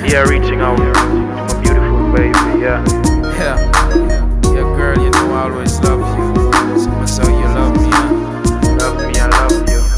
Yeah, reaching out to my beautiful baby, yeah. Yeah, yeah, girl, you know I always love you. So much how you love me, huh? Love me, I love you.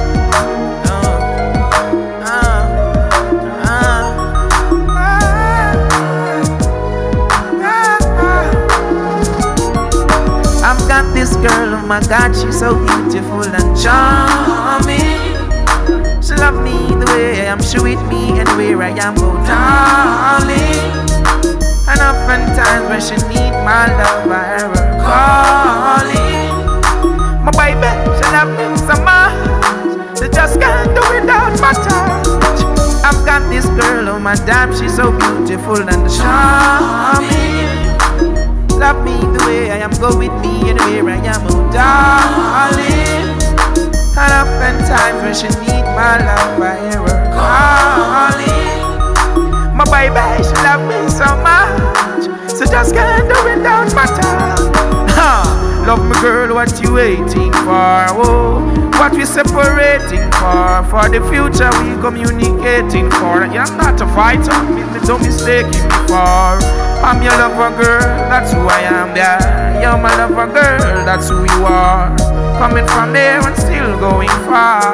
I've got this girl, oh my God, she's so beautiful and charming. She love me the way I am, she with me anywhere I am, oh darling. And oftentimes when she need my love, I hear her calling. My baby, she love me so much, she just can't do without my touch. I've got this girl, oh my damn, she's so beautiful and charming. Love me the way I am, go with me anywhere I am, oh darling. And oftentimes when she need my love, I hear her calling. My baby, she love me so much, so just can't do without my touch. Love me girl, what you waiting for? Oh, what we separating for the future we communicating for. Yeah, I'm not a fighter, don't mistake me for. I'm your lover girl, that's who I am, yeah. You're my lover girl, that's who you are. Coming from there and still going far.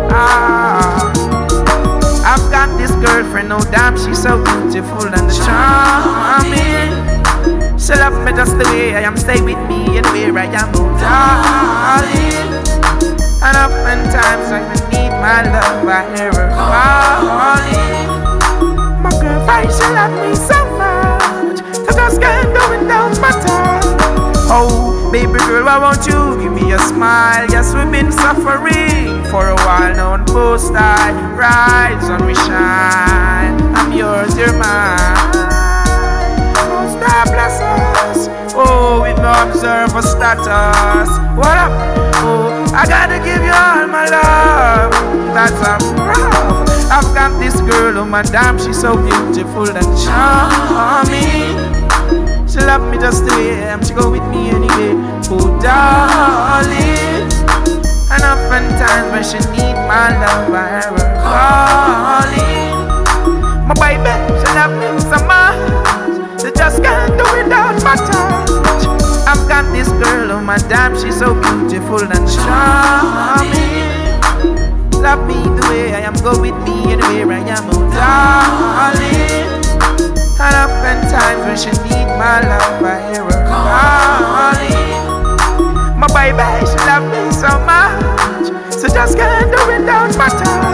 I've got this girlfriend, no damn, she's so beautiful and charming. She love me just the way I am, stay with me anywhere I am, oh darling. And oftentimes when I need my love, I hear her calling. My girlfriend, she love me so much, I just can't do without my touch. Oh, baby girl, why won't you give me a smile? Yes, we've been suffering for a while now, and both I rise and we shine. I'm yours, you're mine. Oh, star bless us. Oh, with no observer status. What up? Oh, I gotta give you all my love. That's I'm proud. I've got this girl, oh my damn, she's so beautiful and charming. She love me just the way I am, she go with me anyway, oh darling. And oftentimes when she need my love, I hear her calling. My baby, she love me so much, she just can't do without my touch. I've got this girl, oh my damn, she's so beautiful and charming. Love me the way I am, go with me anywhere I am, oh darling. And oftentimes when she need my love, I hear her calling. My baby, she love me so much, so just can't do without my touch.